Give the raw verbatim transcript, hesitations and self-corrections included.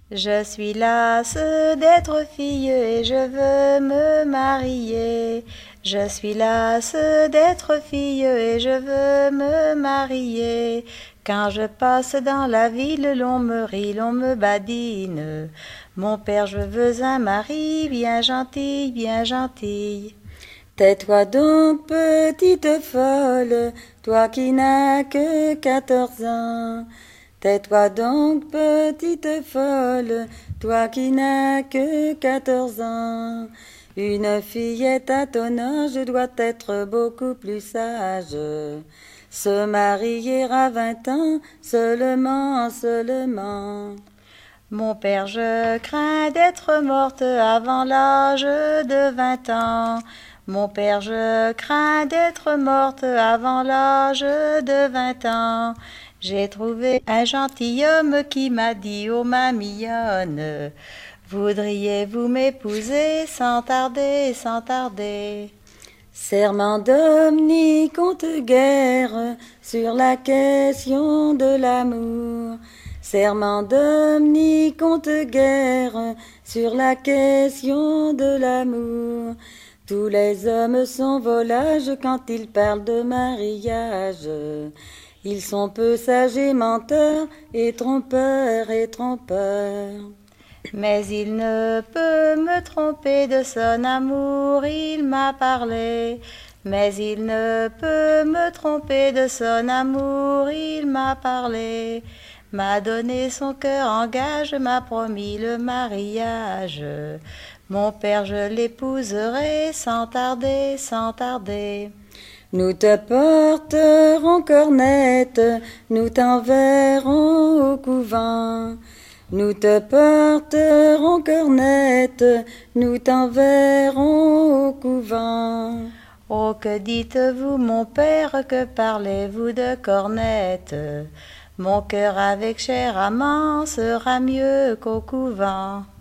Je suis lasse d'être fille et je veux me marier. Je suis lasse d'être fille et je veux me marier. Quand je passe dans la ville, l'on me rit, l'on me badine. Mon père, je veux un mari bien gentil, bien gentil. Tais-toi donc, petite folle, toi qui n'as que quatorze ans. Tais-toi donc, petite folle, toi qui n'as que quatorze ans. Une fillette à ton âge doit être beaucoup plus sage. Se marier à vingt ans, seulement, seulement. Mon père, je crains d'être morte avant l'âge de vingt ans. Mon père, je crains d'être morte avant l'âge de vingt ans. J'ai trouvé un gentilhomme qui m'a dit, oh ma mignonne, voudriez-vous m'épouser sans tarder, sans tarder? Serment d'homme ni compte guère sur la question de l'amour. Serment d'homme ni compte guère sur la question de l'amour. Tous les hommes sont volages quand ils parlent de mariage. Ils sont peu sages et menteurs, et trompeurs et trompeurs. Mais il ne peut me tromper de son amour, il m'a parlé. Mais il ne peut me tromper de son amour, il m'a parlé. M'a donné son cœur en gage, m'a promis le mariage. Mon père, je l'épouserai sans tarder, sans tarder. Nous te porterons cornette, nous t'enverrons au couvent. Nous te porterons cornette, nous t'enverrons au couvent. Oh, que dites-vous, mon père, que parlez-vous de cornette? Mon cœur avec cher amant sera mieux qu'au couvent.